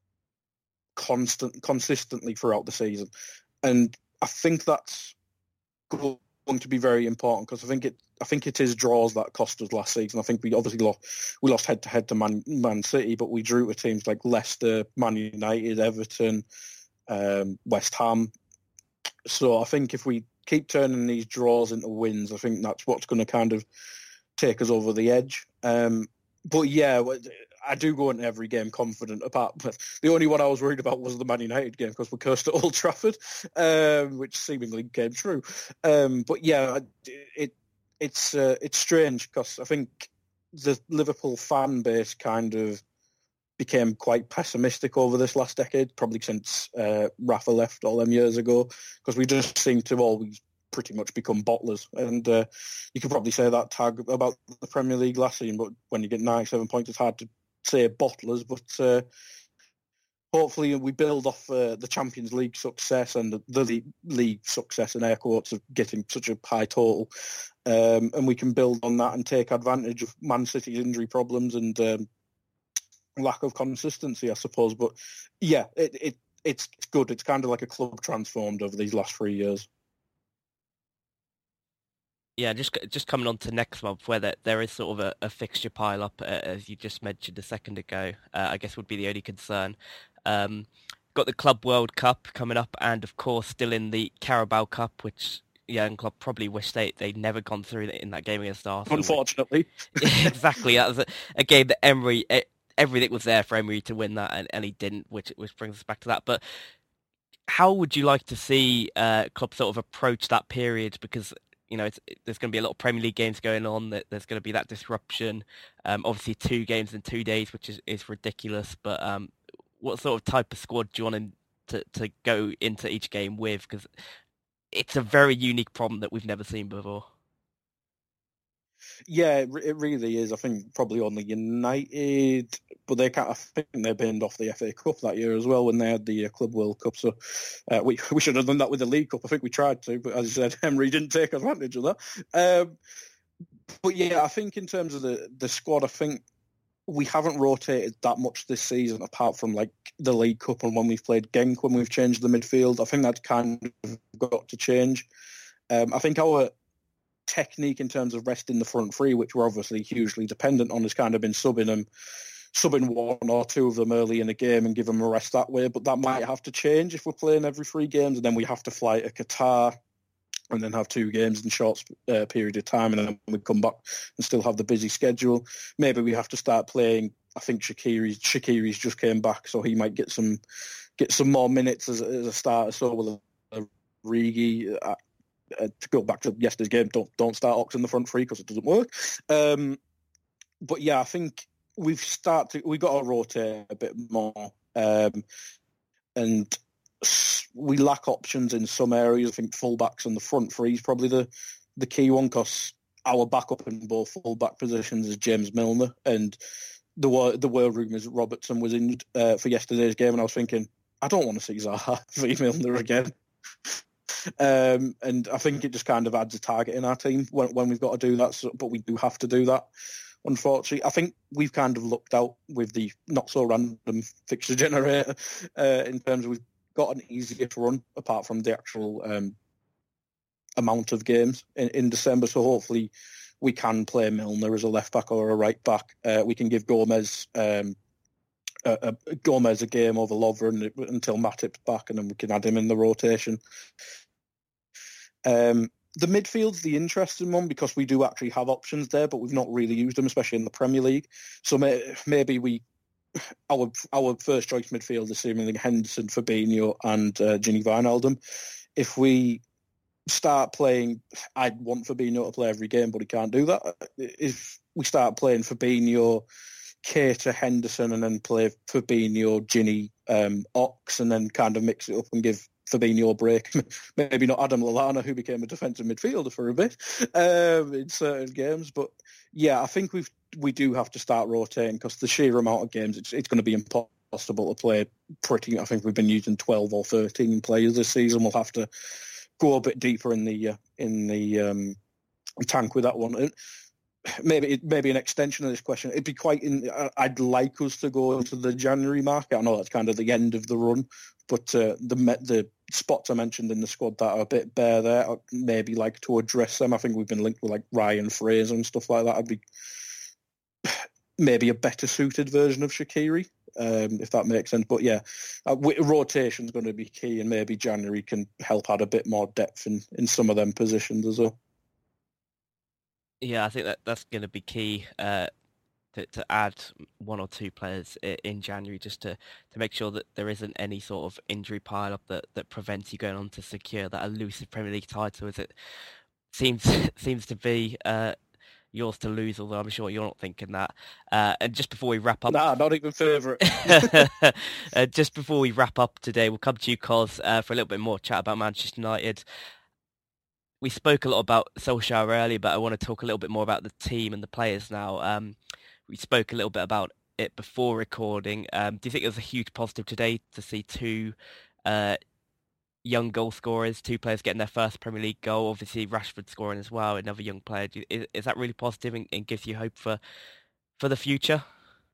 Speaker 3: consistently throughout the season. And I think that's going to be very important because I think it is draws that cost us last season. I think we obviously lost head to head to Man City, but we drew with teams like Leicester, Man United, Everton, West Ham. So I think if we keep turning these draws into wins, I think that's what's going to kind of take us over the edge. But yeah, I do go into every game confident. Apart, the only one I was worried about was the Man United game because we cursed at Old Trafford, which seemingly came true. But yeah, it's strange because I think the Liverpool fan base kind of became quite pessimistic over this last decade, probably since Rafa left all them years ago, because we just seem to always pretty much become bottlers. And you could probably say that tag about the Premier League last season, but when you get 97 points, it's hard to say bottlers. But hopefully we build off the Champions League success and the league success in air quotes of getting such a high total. And we can build on that and take advantage of Man City's injury problems and lack of consistency, I suppose. But yeah, it's good. It's kind of like a club transformed over these last 3 years.
Speaker 2: Yeah, just coming on to next month, where there is sort of a fixture pile up, as you just mentioned a second ago, I guess would be the only concern. Got the Club World Cup coming up, and of course still in the Carabao Cup, which Jurgen Klopp probably wish they'd never gone through in that game against Arsenal.
Speaker 3: Unfortunately.
Speaker 2: Exactly. That was a game that Emery, everything was there for Emery to win that, and he didn't, which brings us back to that. But how would you like to see Klopp sort of approach that period? Because there's going to be a lot of Premier League games going on. There's going to be that disruption. Obviously, 2 games in 2 days, which is ridiculous. But what sort of type of squad do you want him to go into each game with? Because it's a very unique problem that we've never seen before.
Speaker 3: Yeah, it really is. I think probably only United, but I think they binned off the FA Cup that year as well when they had the Club World Cup. So we should have done that with the League Cup. I think we tried to, but as you said, Emery didn't take advantage of that. But yeah, I think in terms of the squad, I think we haven't rotated that much this season, apart from like the League Cup and when we've played Genk, when we've changed the midfield. I think that's kind of got to change. I think our technique in terms of resting the front three, which we're obviously hugely dependent on, has kind of been subbing them subbing one or two of them early in a game and give them a rest that way. But that might have to change if we're playing every 3 games, and then we have to fly to Qatar and then have 2 games in short period of time, and then we come back and still have the busy schedule. Maybe we have to start playing. I think Shaqiri's just came back, so he might get some more minutes as a starter. So will Origi. To go back to yesterday's game, don't start Ox in the front 3 because it doesn't work. But yeah, I think we've got to rotate a bit more, and we lack options in some areas. I think fullbacks and the front 3 is probably the key one, because our backup in both fullback positions is James Milner, and there were rumours that Robertson was injured for yesterday's game, and I was thinking, I don't want to see Zaha v Milner again. And I think it just kind of adds a target in our team when we've got to do that. But we do have to do that, unfortunately. I think we've kind of lucked out with the not so random fixture generator in terms of we've got an easier run apart from the actual amount of games in December. So hopefully we can play Milner as a left back or a right back. We can give Gomez a game over Lovren until Matip's back, and then we can add him in the rotation. The midfield's the interesting one because we do actually have options there, but we've not really used them, especially in the Premier League. So maybe our first choice midfield is seemingly Henderson, Fabinho, and Gini Wijnaldum. If we start playing, I'd want Fabinho to play every game, but he can't do that. If we start playing Fabinho, Keita, Henderson, and then play Fabinho, Gini, Ox, and then kind of mix it up and give Fabinho a break. Maybe not Adam Lallana, who became a defensive midfielder for a bit in certain games. But yeah, I think we do have to start rotating because the sheer amount of games, it's going to be impossible to play pretty. I think we've been using 12 or 13 players this season. We'll have to go a bit deeper in the tank with that one. Maybe an extension of this question. It'd be I'd like us to go into the January market. I know that's kind of the end of the run, but the spots I mentioned in the squad that are a bit bare there, I'd maybe like to address them. I think we've been linked with like Ryan Fraser and stuff like that. I'd be maybe a better suited version of Shaqiri, if that makes sense. But yeah, rotation's going to be key, and maybe January can help add a bit more depth in some of them positions as well.
Speaker 2: Yeah, I think that's going to be key to add 1 or 2 players in January, just to make sure that there isn't any sort of injury pile-up that prevents you going on to secure that elusive Premier League title, as it seems to be yours to lose, although I'm sure you're not thinking that. And just before we wrap up...
Speaker 3: Nah, not even favourite.
Speaker 2: Just before we wrap up today, we'll come to you, Cos, for a little bit more chat about Manchester United. We spoke a lot about Solskjaer earlier, but I want to talk a little bit more about the team and the players now. We spoke a little bit about it before recording. Do you think it was a huge positive today to see 2 young goal scorers, 2 players getting their first Premier League goal? Obviously, Rashford scoring as well, another young player. Is that really positive and gives you hope for the future?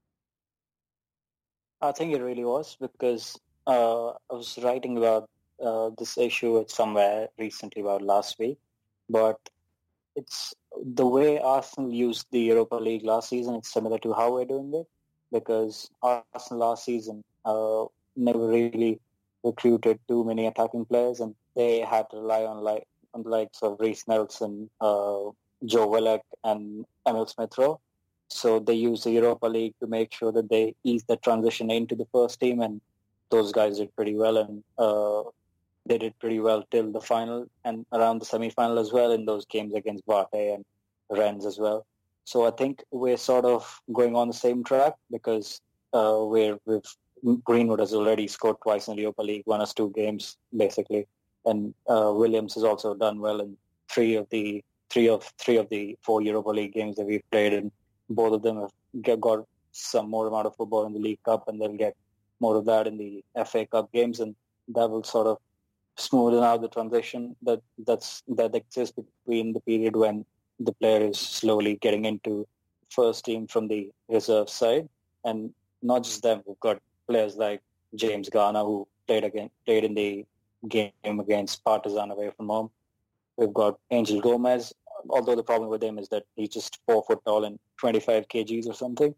Speaker 4: I think it really was, because I was writing about this issue somewhere recently about last week, but it's the way Arsenal used the Europa League last season. It's similar to how we're doing it, because Arsenal last season never really recruited too many attacking players, and they had to rely on the likes of Reece Nelson, Joe Willock, and Emil Smith-Rowe. So they used the Europa League to make sure that they ease the transition into the first team, and those guys did pretty well, and they did pretty well till the final and around the semi-final as well in those games against Vardy and Rennes as well. So I think we're sort of going on the same track, because Greenwood has already scored twice in the Europa League, won us 2 games basically, and Williams has also done well in 3 of the 4 Europa League games that we've played, and both of them have got some more amount of football in the League Cup, and they'll get more of that in the FA Cup games, and that will sort of smoothen out the transition that exists between the period when the player is slowly getting into first team from the reserve side. And not just them, we've got players like James Garner, who played in the game against Partizan away from home. We've got Angel Gomez, although the problem with him is that he's just 4 foot tall and 25 kgs or something.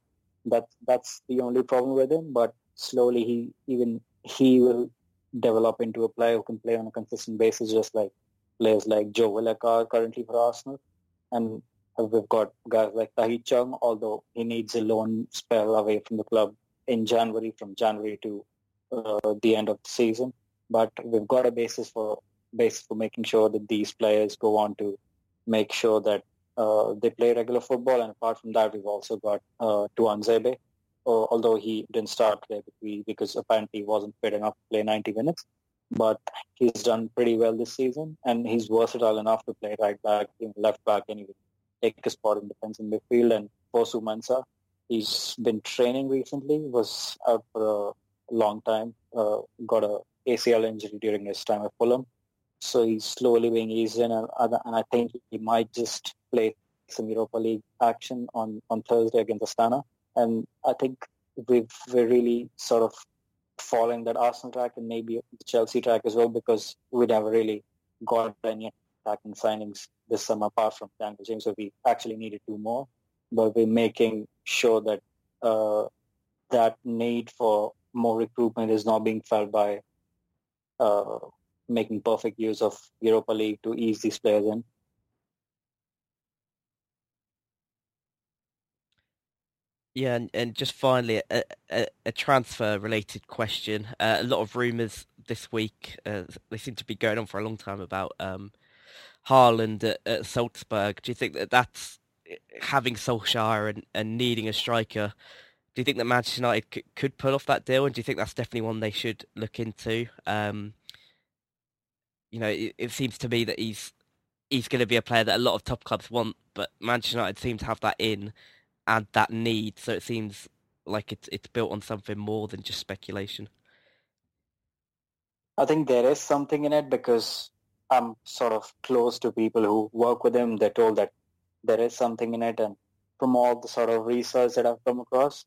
Speaker 4: That's the only problem with him. But slowly he will develop into a player who can play on a consistent basis, just like players like Joe Willock are currently for Arsenal. And we've got guys like Tahith Chong, although he needs a loan spell away from the club in January, from January to the end of the season. But we've got a basis for making sure that these players go on to make sure that they play regular football. And apart from that, we've also got Tuanzebe, although he didn't start today because apparently he wasn't fit enough to play 90 minutes. But he's done pretty well this season, and he's versatile enough to play right back, left back, and even take a spot in defensive midfield. And Fosu Mensah, he's been training recently, was out for a long time, got a ACL injury during his time at Fulham. So he's slowly being eased in, and I think he might just play some Europa League action on Thursday against Astana. And I think we're really sort of following that Arsenal track and maybe the Chelsea track as well, because we never really got any attacking signings this summer apart from Daniel James, so we actually needed 2 more. But we're making sure that that need for more recruitment is not being felt by making perfect use of Europa League to ease these players in.
Speaker 2: Yeah, and just finally, a transfer-related question. A lot of rumours this week, they seem to be going on for a long time, about Haaland at Salzburg. Do you think that that's having Solskjaer and needing a striker? Do you think that Manchester United could pull off that deal? And do you think that's definitely one they should look into? It seems to me that he's going to be a player that a lot of top clubs want, but Manchester United seem to have that in and that need, so it seems like it's built on something more than just speculation.
Speaker 4: I think there is something in it, because I'm sort of close to people who work with him. They're told that there is something in it, and from all the sort of research that I've come across,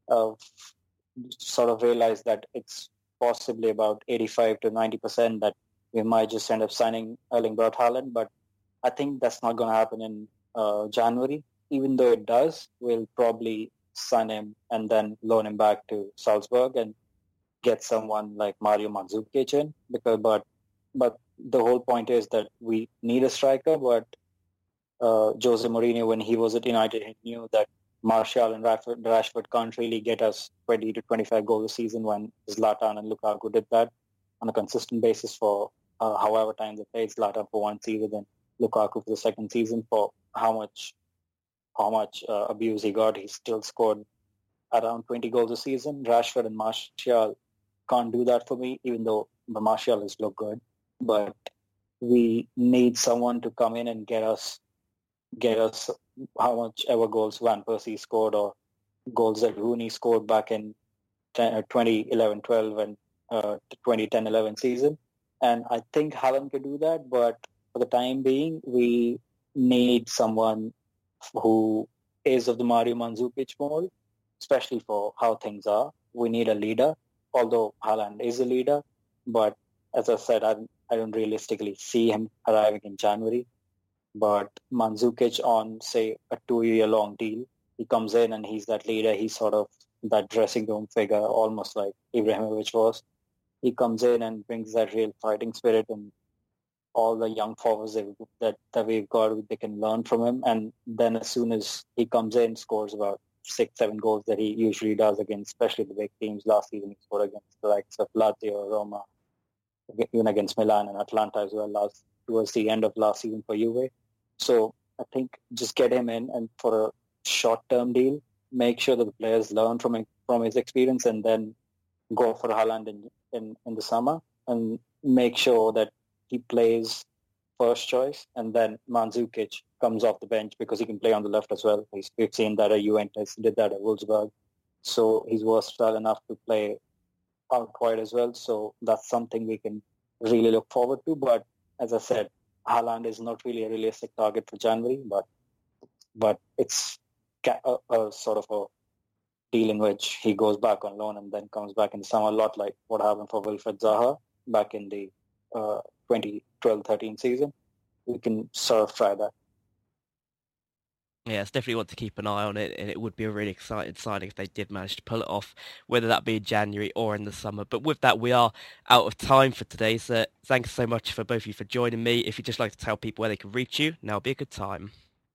Speaker 4: sort of realized that it's possibly about 85 to 90% that we might just end up signing Erling Braut Haaland. But I think that's not going to happen in January. Even though it does, we'll probably sign him and then loan him back to Salzburg and get someone like Mario Mandzukic in. But the whole point is that we need a striker. But Jose Mourinho, when he was at United, he knew that Martial and Rashford can't really get us 20 to 25 goals a season, when Zlatan and Lukaku did that on a consistent basis for however time they played. Zlatan for 1 season and Lukaku for the 2nd season. For how much abuse he got, he still scored around 20 goals a season. Rashford and Martial can't do that for me, even though Martial has looked good. But we need someone to come in and get us how much ever goals Van Persie scored, or goals that Rooney scored back in 2011-12 and 2010-11 season. And I think Haaland could do that, but for the time being, we need someone who is of the Mario Mandzukic mold, especially for how things are. We need a leader, although Haaland is a leader. But as I said, I don't realistically see him arriving in January. But Mandzukic on, say, a 2-year-long deal, he comes in and he's that leader. He's sort of that dressing room figure, almost like Ibrahimovic was. He comes in and brings that real fighting spirit, and all the young forwards that we've got, they can learn from him. And then as soon as he comes in, scores about 6-7 goals that he usually does against, especially the big teams. Last season he scored against the likes of Lazio, Roma, even against Milan and Atlanta as well, towards the end of last season for Juve. So I think just get him in, and for a short-term deal, make sure that the players learn from his experience, and then go for Haaland in the summer, and make sure that he plays first choice, and then Mandzukic comes off the bench because he can play on the left as well. We've seen that at Juventus, did that at Wolfsburg. So he's versatile enough to play out wide as well. So that's something we can really look forward to. But as I said, Haaland is not really a realistic target for January, but it's a sort of a deal in which he goes back on loan and then comes back in the summer, a lot like what happened for Wilfried Zaha back in the 2012-13 season. We can sort of try that.
Speaker 2: Yeah, it's definitely one to keep an eye on it, and it would be a really exciting signing if they did manage to pull it off, whether that be in January or in the summer. But with that, we are out of time for today, so thanks so much for both of you for joining me. If you'd just like to tell people where they can reach you, now would be a good time.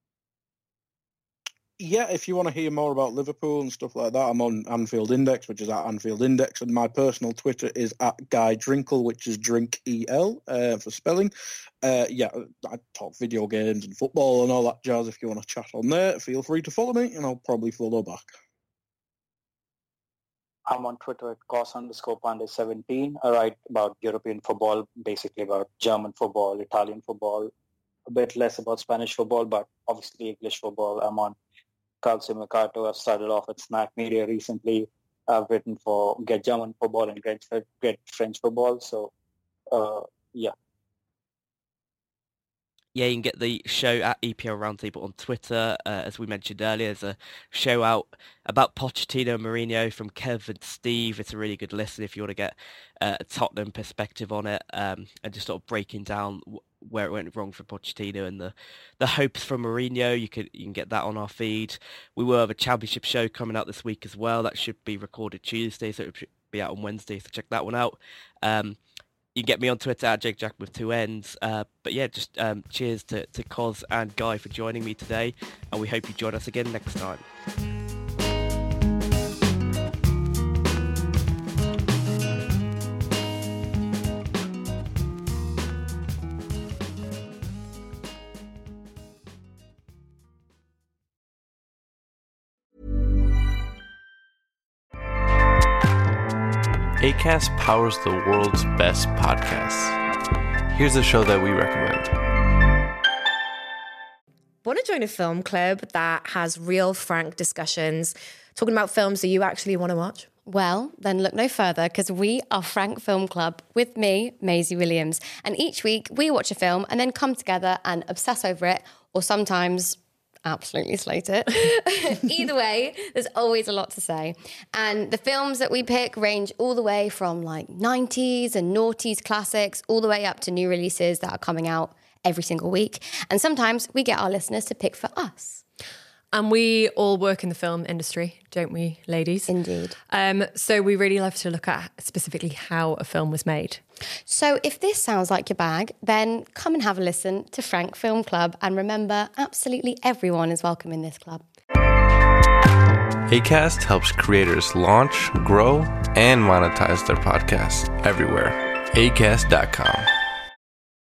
Speaker 3: Yeah, if you want to hear more about Liverpool and stuff like that, I'm on Anfield Index, which is at Anfield Index, and my personal Twitter is at Guy Drinkle, which is Drink-E-L for spelling. I talk video games and football and all that jazz. If you want to chat on there, feel free to follow me, and I'll probably follow back.
Speaker 4: I'm on Twitter at Cos_Pandey17. I write about European football, basically about German football, Italian football, a bit less about Spanish football, but obviously English football. I'm on Calcio Mercato. I've started off at Snack Media recently. I've written for Get German Football and Get French Football. So, yeah.
Speaker 2: Yeah, you can get the show at EPL Roundtable on Twitter. As we mentioned earlier, there's a show out about Pochettino and Mourinho from Kev and Steve. It's a really good listen if you want to get a Tottenham perspective on it, and just sort of breaking down where it went wrong for Pochettino and the hopes for Mourinho. You can get that on our feed. We will have a championship show coming out this week as well. That should be recorded Tuesday, so it should be out on Wednesday, so check that one out. You can get me on Twitter at JakeJack with 2 N's. But yeah, just cheers to Cos and Guy for joining me today, and we hope you join us again next time.
Speaker 6: Acast powers the world's best podcasts. Here's a show that we recommend.
Speaker 7: Want to join a film club that has real, frank discussions, talking about films that you actually want to watch?
Speaker 8: Well, then look no further, because we are Frank Film Club with me, Maisie Williams. And each week we watch a film and then come together and obsess over it, or sometimes absolutely slate it. Either way, there's always a lot to say. And the films that we pick range all the way from like 90s and noughties classics, all the way up to new releases that are coming out every single week. And sometimes we get our listeners to pick for us.
Speaker 7: And we all work in the film industry, don't we, ladies?
Speaker 8: Indeed.
Speaker 7: So we really love to look at specifically how a film was made.
Speaker 8: So if this sounds like your bag, then come and have a listen to Frank Film Club. And remember, absolutely everyone is welcome in this club.
Speaker 6: Acast helps creators launch, grow, and monetize their podcasts everywhere. Acast.com.